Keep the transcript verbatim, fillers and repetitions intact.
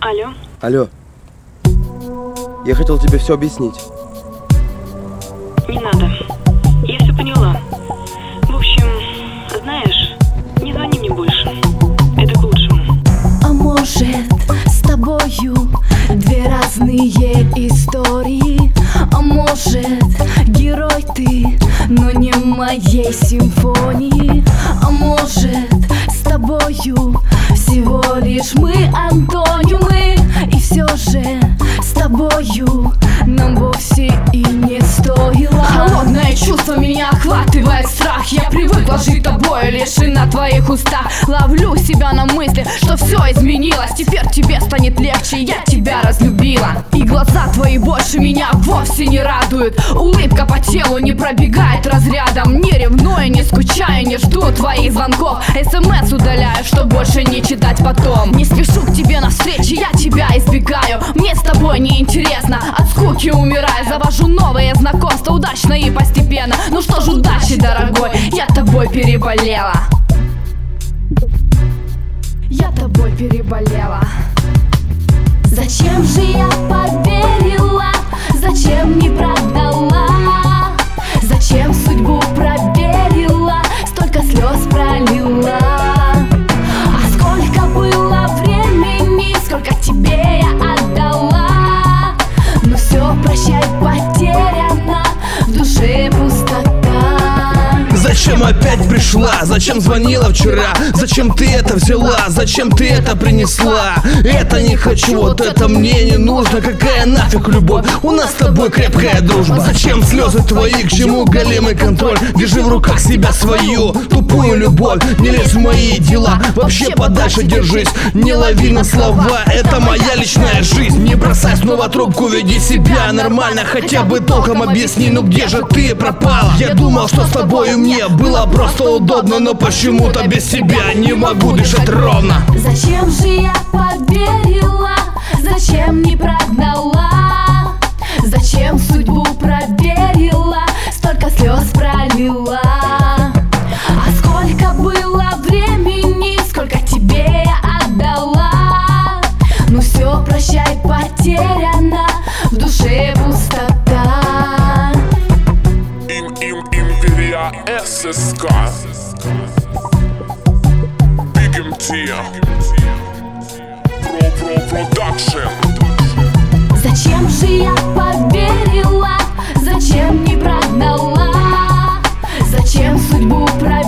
Алло. Алло. Я хотел тебе все объяснить. Не надо. Я все поняла. В общем, знаешь, не звони мне больше. Это к лучшему. А может, с тобою две разные истории? А может, герой ты, но не в моей симфонии? А может, с тобою всего лишь мы антонимы? И все же с тобою нам вовсе и не стоило. Холодное чувство меня охватывает страх. Я привыкла жить тобой лишь и на твоих устах. Ловлю себя на мысли, что все изменилось. Теперь тебе станет легче, я тебя разлюбила. И глаза твои больше меня вовсе не радуют. Улыбка по телу не пробегает разрядом. Не ревную, не скучаю, не жду твоих звонков. СМС удаляю, чтоб больше не читать потом. Не спешу к тебе навстречу, я тебя избегаю. Мне с тобой неинтересно, от скуки умираю. Завожу новые знакомства, удачно и постепенно. Ну что ж, удачи, дорогой, я тобой переболела. Я тобой переболела. Зачем же я поверила? Зачем не продала? Зачем судьбу проверила? Столько слез пролила. А сколько было времени, сколько тебе я отдала. Но все, прощай, потеряно, в душе пустота. Зачем опять пришла? Зачем звонила вчера? Зачем ты это взяла? Зачем ты это принесла? Это не хочу, вот это мне не нужно. Какая нафиг любовь? У нас с тобой крепкая дружба. Зачем слезы твои? К чему голимый контроль? Держи в руках себя свою тупую любовь. Не лезь в мои дела, вообще подальше держись. Не лови на слова, это моя личная жизнь. Не бросай снова трубку, веди себя нормально. Хотя бы толком объясни, ну где же ты пропала? Я думал, что с тобой мне было просто удобно, но почему-то без тебя не могу дышать ровно. Зачем же я поверила? Зачем не прогнала? Зачем судьбу проверила? Столько слез пролила. А сколько было времени, сколько тебе я отдала. Ну все, прощай, потеряно, в душе пустота. эс эс ка Big эм ти Pro Pro Production. Зачем же я поверила? Зачем не прогнала? Зачем судьбу проверила?